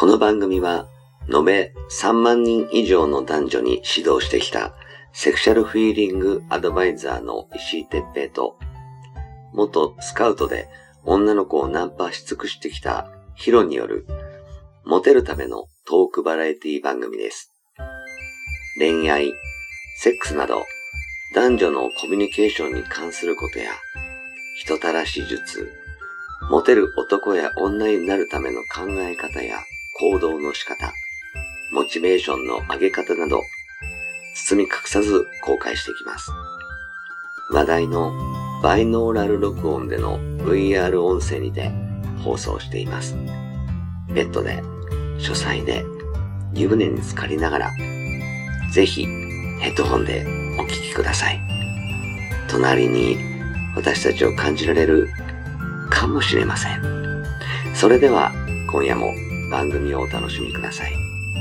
の番組は延べ3万人以上の男女に指導してきたセクシャルフィーリングアドバイザーの石井哲平と、元スカウトで女の子をナンパし尽くしてきたヒロによるモテるためのトークバラエティ番組です。恋愛、セックスなど男女のコミュニケーションに関することや人たらし術、モテる男や女になるための考え方や行動の仕方、モチベーションの上げ方など包み隠さず公開していきます。話題のバイノーラル録音での VR 音声にて放送しています。ベッドで、書斎で、湯船に浸かりながら、ぜひヘッドホンでお聞きください。隣に私たちを感じられるかもしれません。それでは今夜も番組をお楽しみください。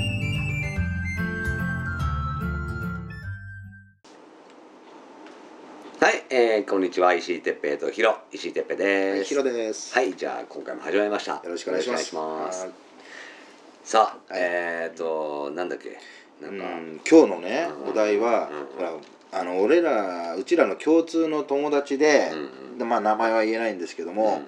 はい、こんにちは。石井哲平とヒロ。石井哲平です。 はい、ヒロです。 はい、じゃあ今回も始まりました。よろしくお願いします。 さあ、なんだっけ。 今日のね、お題は、うちらの共通の友達で、まあ名前は言えないんですけども、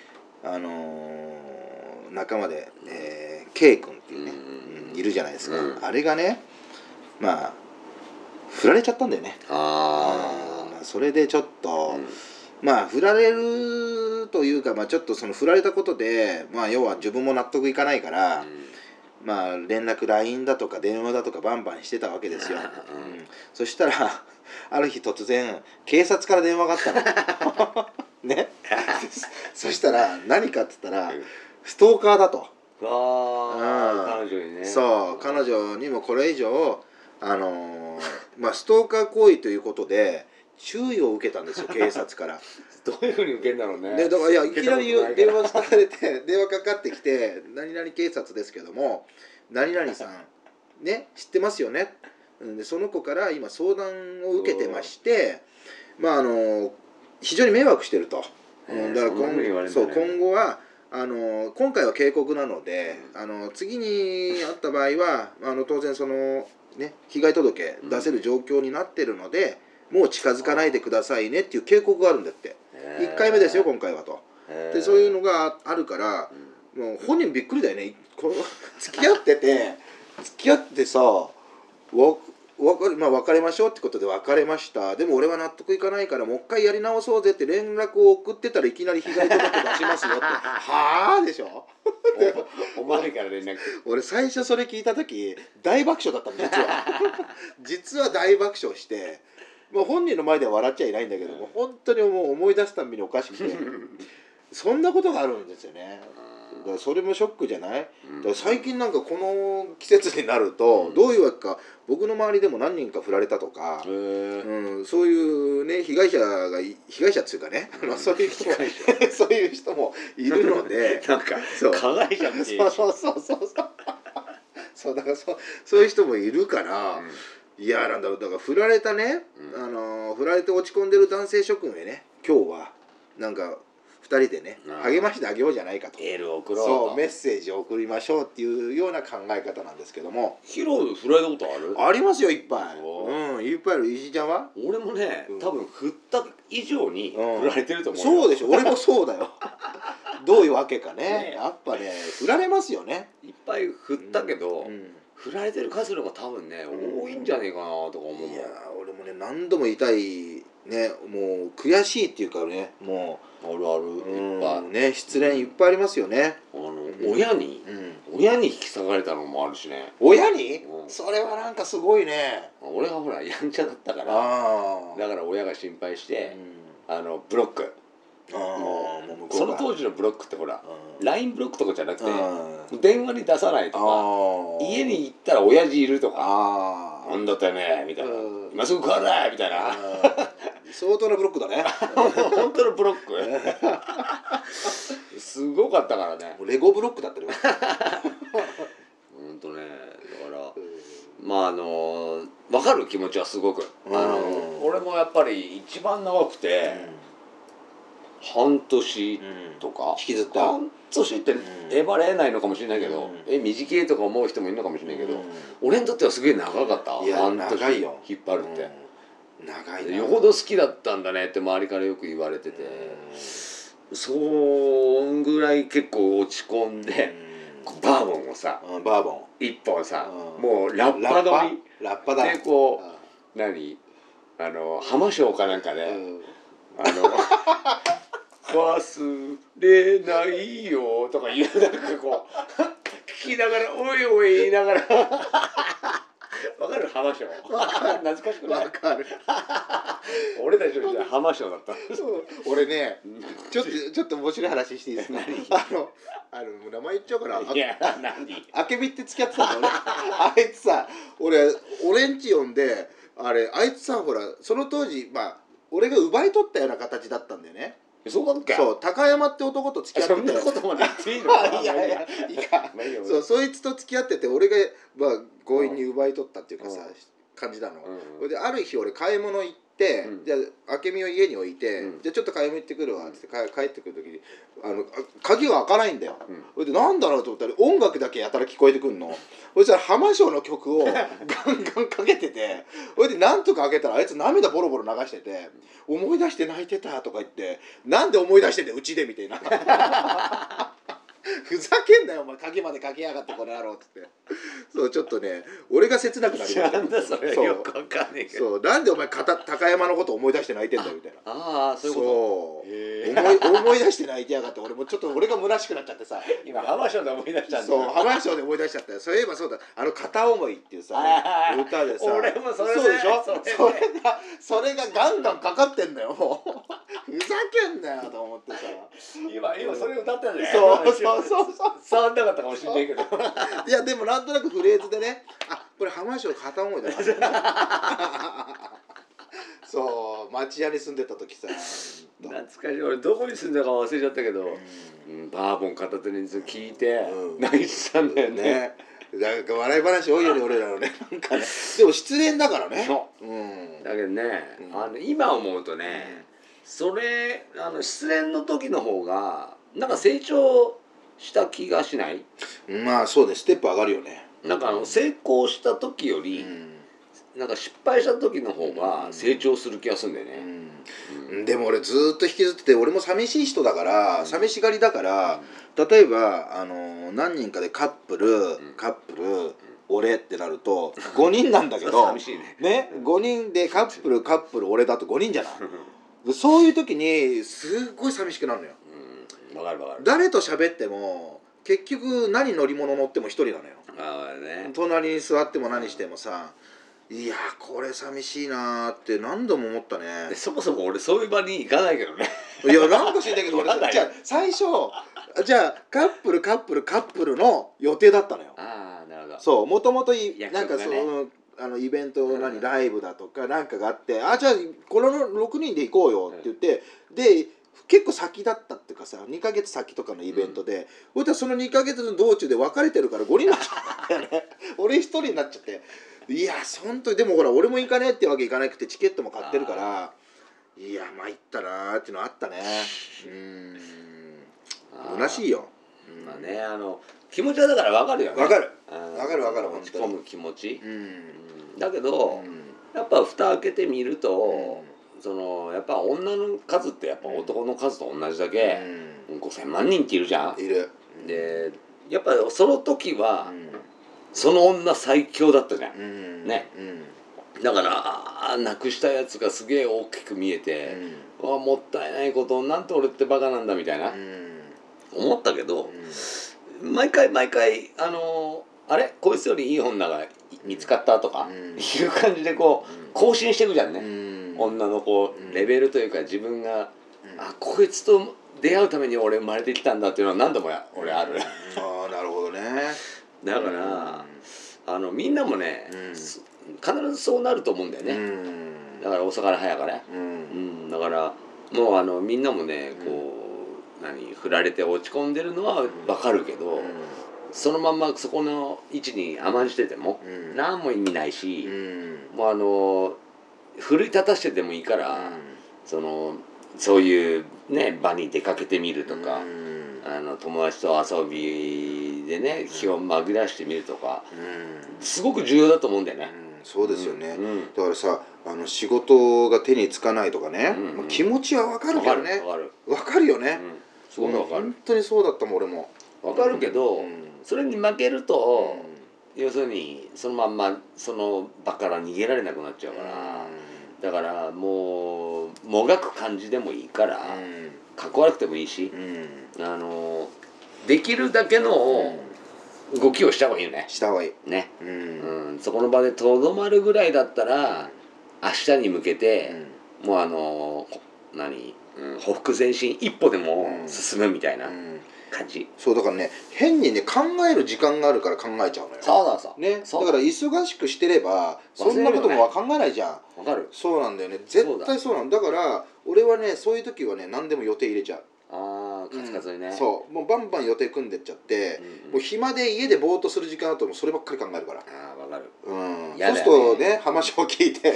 仲間で、K 君っていうね、いるじゃないですか。あれがね、まあ振られちゃったんだよね。それでちょっと、まあ振られるというか、まあちょっとその振られたことで、まあ要は自分も納得いかないから、まあ連絡 LINE だとか電話だとかバンバンしてたわけですよ。そしたらある日突然警察から電話があったの。ね。そしたら何かって言ったらストーカーだと。彼女にね。 そう、彼女にもこれ以上まあストーカー行為ということで注意を受けたんですよ、警察から。 どういうふうに受けるんだろうね。 だからいきなり電話されて電話かかってきて「何々警察ですけども何々さんね知ってますよね」でその子から今相談を受けてまして、まあ非常に迷惑してると。だから今後は今回は警告なので次にあった場合は当然そのね被害届出せる状況になってるので、もう近づかないでくださいねっていう警告があるんだって。1回目ですよ今回はと。でそういうのがあるから、もう本人びっくりだよね。付き合ってさ別れましょうってことで別れました。でも俺は納得いかないからもう一回やり直そうぜって連絡を送ってたらいきなり被害届出しますよってはあでしょ。 お前から連絡。 俺最初それ聞いた時大爆笑だったの実は大爆笑して、まあ、本人の前では笑っちゃいないんだけども、本当にもう思い出すたびにおかしくてそんなことがあるんですよね。だからそれもショックじゃない？だから最近なんかこの季節になるとどういうわけか僕の周りでも何人か振られたとか、そういうね被害者っていうかね、そういう人もいるのでなんか加害者っていうそうだからそういう人もいるから、いやなんだろう。だから振られたね、振られて落ち込んでる男性諸君へね、今日はなんか2人でね励ましてあげようじゃないかと。 エールを送ろうと。 そう、メッセージを送りましょうっていうような考え方なんですけども。 ヒロ振られたことある？ ありますよ、いっぱい。いっぱいある。石井ちゃんは？ 俺もね、多分振った以上に振られてると思うよ。 そうでしょ。俺もそうだよ。どういうわけかね。やっぱね振られますよね。 いっぱい振ったけど、振られてる数の方が多分ね多いんじゃねえかなとか思うもん。 いや俺もね何度も言いたいね、もう悔しいっていうかね、もうあるあるいっぱいね、失恋いっぱいありますよね。 親に引き裂かれたのもあるしね。 親に？それはなんかすごいね。 俺はほらやんちゃだったから、だから親が心配してブロック。その当時のブロックってほら LINE ブロックとかじゃなくて電話に出さないとか、家に行ったら親父いるとか、なんだってねみたいな、今すぐ帰れみたいな相当なブロックだね。 本当のブロックすごかったからね。 レゴブロックだったよ。 本当ね。だからまあ分かる気持ちはすごく。俺もやっぱり一番長くて半年とか引きずった半年ってえばれないのかもしれないけど、短いとか思う人もいるのかもしれないけど、俺にとってはすげえ長かった。 いや半年長いよ引っ張るって、 長いな。 よほど好きだったんだねって周りからよく言われてて、そんぐらい結構落ち込んで、バーボンをさ、 バーボン一本さ、もうラッパ飲みラッパだでこう、浜章かなんかで、忘れないよとか言う、なんかこう聞きながらおいおい言いながらわかる？浜章懐かしくない？ わかる俺たちの時代浜章だった。 俺ね、ちょっと面白い話していいですか？名前言っちゃうから。 いや、何？ あけびって付き合ってたのね。あいつさ、俺んち呼んで、あいつさ、ほらその当時俺が奪い取ったような形だったんだよね。 そうだっけ？ そう、高山って男と付き合ってて。 そんなことまで言っていいの？ いやいいか。そう、そいつと付き合ってて、俺が強引に奪い取ったっていうかさ、感じなの。である日俺買い物行って、じゃあ明美を家に置いて、じゃあちょっと買い物行ってくるわって帰ってくる時に鍵が開かないんだよ。それでなんだろうと思ったら音楽だけやたら聞こえてくんの。そしたら浜章の曲をガンガンかけてて、それでなんとか開けたらあいつ涙ボロボロ流してて、思い出して泣いてたとか言って、なんで思い出してんだようちでみたいな。ふざけんなよお前、鍵までかけやがってこの野郎っつって。そうちょっとね、俺が切なくなりました。 なんだそれ、よくわかんねえけど。 そう、なんでお前高山のこと思い出して泣いてんだよみたいな。 ああ、そういうこと。思い出して泣いてやがって、俺もちょっと俺が虚しくなっちゃってさ。 今浜章で思い出したんだ。 そう、浜章で思い出しちゃったよ。そういえばそうだ、片思いっていうさ歌でさ。 俺もそれそうでしょ。それがガンガンかかってんだよ。もうふざけんなよと思ってさ。 今それ歌ってんだよ。 そう触んなかったかもしれないけど。 いやでもなんとなくフレーズでね、これ浜章片思いだな。そう、町屋に住んでた時さ。 懐かしい。俺どこに住んだか忘れちゃったけど、バーボン片手に聞いて泣いてたんだよね。 なんか笑い話多いよね俺らのね。なんかね。でも失恋だからね。 だけどね、今思うとね、それ失恋の時の方がなんか成長した気がしない？ まあそうね、ステップ上がるよね。 なんか成功した時より、なんか失敗した時の方が成長する気がするんだよね。 でも俺ずっと引きずってて、俺も寂しい人だから、寂しがりだから、例えば何人かでカップル俺ってなると5人なんだけど寂しいね。 5人でカップル俺だと5人じゃない。そういう時にすっごい寂しくなるのよ。 わかるわかる。 誰と喋っても結局何乗り物乗っても一人なのよ。隣に座っても何してもさ、いやこれ寂しいなーって何度も思ったね。 そもそも俺そういう場に行かないけどね。 いやなんか知んないけど俺じゃあ最初じゃあカップルの予定だったのよ。 ああなるほど。 そうもともとなんかそうイベントライブだとかなんかがあって、じゃあこの6人で行こうよって言って、で結構先だったっていうかさ、2ヶ月先とかのイベントで、その2ヶ月の道中で別れてるから5人になっちゃったんだよね。俺1人になっちゃって、いや本当にでもほら俺も行かねえってわけいかなくてチケットも買ってるから、いや参ったなーっていうのあったね。虚しいよ。 まあね、気持ちはだから分かるよね。 分かる落ち込む気持ち。だけどやっぱ蓋開けてみると、やっぱ女の数ってやっぱ男の数と同じだけ5000万人っているじゃん。 いる。 でやっぱその時はその女最強だったじゃん。ね。だからなくしたやつがすげえ大きく見えて、もったいないこと、なんて俺ってバカなんだみたいな思ったけど、毎回あれこいつよりいい女が見つかったとかいう感じでこう更新していくじゃんね。女のレベルというか、自分がこいつと出会うために俺生まれてきたんだっていうのは何度も俺ある。 ああなるほどね。 だからみんなもね必ずそうなると思うんだよね。だから遅かれ早かれ。だからもうみんなもね振られて落ち込んでるのは分かるけど、そのまんまそこの位置に甘んじてても何も意味ないし、もう奮い立たしてでもいいから、そういうね場に出かけてみるとか、友達と遊びでね気を紛らしてみるとか、すごく重要だと思うんだよね。 そうですよね、だからさ仕事が手につかないとかね、気持ちは分かるけどね、分かるよね、 すごく分かる。 本当にそうだったもん俺も。 分かるけど、それに負けると、要するにそのまんまその場から逃げられなくなっちゃうから、だからもうもがく感じでもいいから、かっこ悪くてもいいし、できるだけの動きをした方がいいよね。 した方がいいね、そこの場でとどまるぐらいだったら、明日に向けて、もうほふ前進一歩でも進むみたいな感じ。 そうだからね、変にね考える時間があるから考えちゃうのよ。 そうね、だから忙しくしてればそんなことも考えないじゃん。 わかる。 そうなんだよね、絶対そうなんだ。だから俺はねそういう時はね何でも予定入れちゃう。 カツカツにね。 そうもうバンバン予定組んでっちゃって、もう暇で家でぼーっとする時間だともうそればっかり考えるから。 わかる。 そうするとね話を聞いて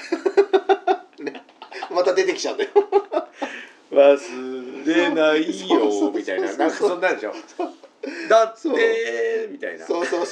また出てきちゃうんだよ。 忘れないよみたいな、なんかそんなんでしょ。だってみたいな。 そう書き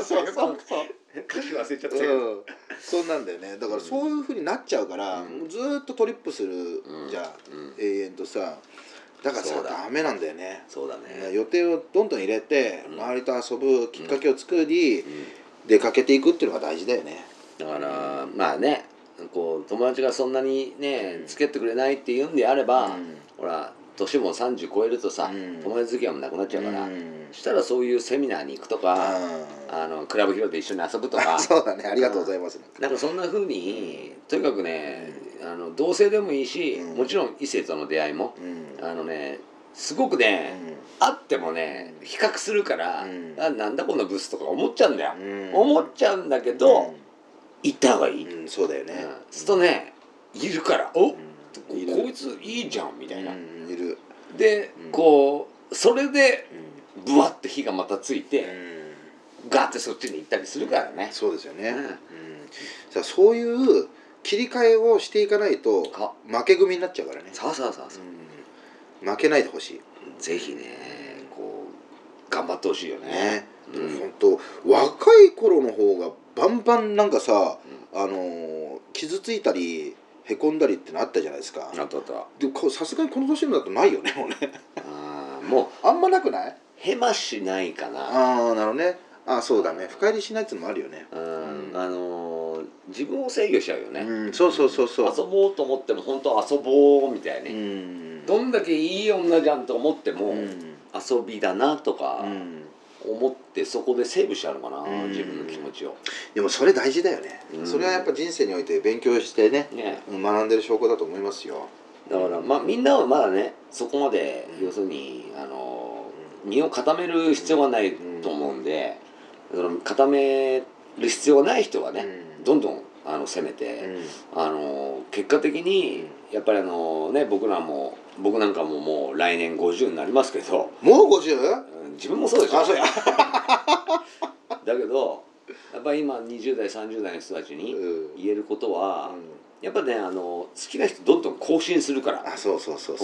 忘れちゃった。 そうなんだよね。だからそういう風になっちゃうから、ずっとトリップするじゃん、永遠とさ。だからさダメなんだよね。 そうだね。 予定をどんどん入れて周りと遊ぶきっかけを作り、出かけていくっていうのが大事だよね。 だからまあね、こう友達がそんなにね付き合ってくれないって言うんであれば、ほら年も30超えるとさ、友達付き合いもなくなっちゃうから、したらそういうセミナーに行くとか、クラブヒロで一緒に遊ぶとか。 そうだね、ありがとうございます。 なんかそんな風にとにかくね、同性でもいいし、もちろん異性との出会いも、すごくね、あってもね比較するから、なんだこのブスとか思っちゃうんだよ、思っちゃうんだけど、行った方がいい。 そうだよね。 するとねいるから、こいついいじゃんみたいな。 いる。 でこうそれでブワッて火がまたついて、ガッてそっちに行ったりするからね。 そうですよね。そういう切り替えをしていかないと負け組になっちゃうからね。 そう負けないでほしい。 ぜひねこう頑張ってほしいよね。 本当若い頃の方がバンバンなんかさ、傷ついたりへこんだりってのあったじゃないですか。 あった。 でさすがにこの年になるとないよねもうね。 もうあんまなくない？ へましないかな。 なるほどね。そうだね、深入りしないっていうのもあるよね。 自分を制御しちゃうよね。 そう遊ぼうと思っても本当遊ぼうみたいね。どんだけいい女じゃんと思っても、遊びだなとか思ってそこでセーブしちゃうのかな、自分の気持ちを。 でもそれ大事だよね。それはやっぱ人生において勉強してね学んでる証拠だと思いますよ。 だからみんなはまだねそこまで要するに身を固める必要がないと思うんで、固める必要がない人はね、どんどん攻めて、結果的にやっぱり僕なんかももう来年50になりますけど。 もう 50？ 自分もそうでしょ。 そうやだけどやっぱり今20代30代の人たちに言えることは、やっぱね好きな人どんどん更新するから。 そう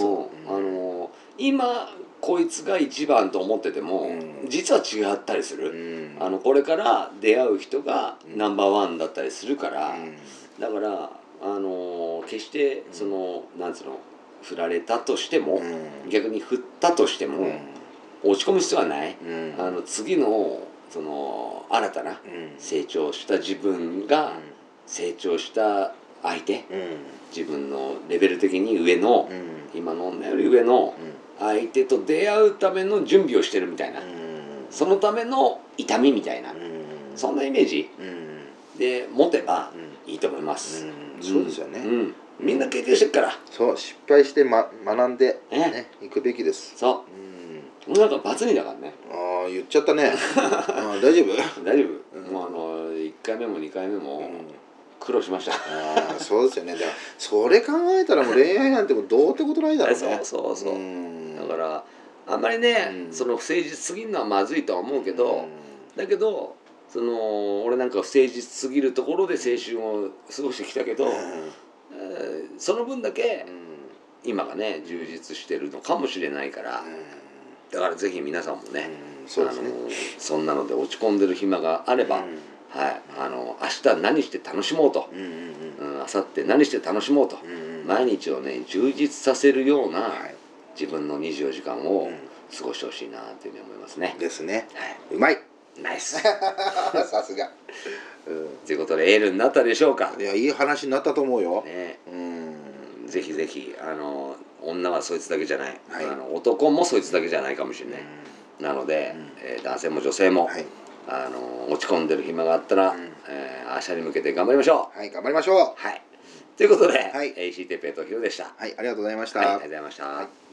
今こいつが一番と思ってても、実は違ったりする、これから出会う人がナンバーワンだったりするから、だから決してなんつうの振られたとしても、逆に振ったとしても、落ち込む必要はない、次の新たな成長した自分が成長した相手、自分のレベル的に上の、今の女より上の相手と出会うための準備をしてるみたいな、そのための痛みみたいな、そんなイメージで持てばいいと思います。 そうですよね。 みんな経験してるから。 そう失敗して学んでいくべきです。 そう。なんかバツ2だからね。 言っちゃったね。大丈夫？ 大丈夫。もう1回目も2回目も苦労しました。 そうですよね。だからそれ考えたらもう恋愛なんてもうどうってことないだろうね。 そうだからあんまりね不誠実すぎるのはまずいとは思うけど、だけど俺なんか不誠実すぎるところで青春を過ごしてきたけど、その分だけ今がね充実してるのかもしれないから、だからぜひ皆さんもね、 そうですね。 そんなので落ち込んでる暇があれば、はい、明日何して楽しもうと、明後日何して楽しもうと、毎日をね充実させるような自分の24時間を過ごしてほしいなというふうに思いますね。 ですね。 はい、 うまい。 ナイス。 さすが。 ということでエールになったでしょうか。 いや、いい話になったと思うよ。 ね、ぜひぜひ女はそいつだけじゃない、 はい、 男もそいつだけじゃないかもしれない。なので、男性も女性も、はい、落ち込んでる暇があったら、明日に向けて頑張りましょう。 はい、頑張りましょう。 はい。ということで、 はい、 石井哲平とヒロでした。 はい、ありがとうございました。 はい、ありがとうございました。はい。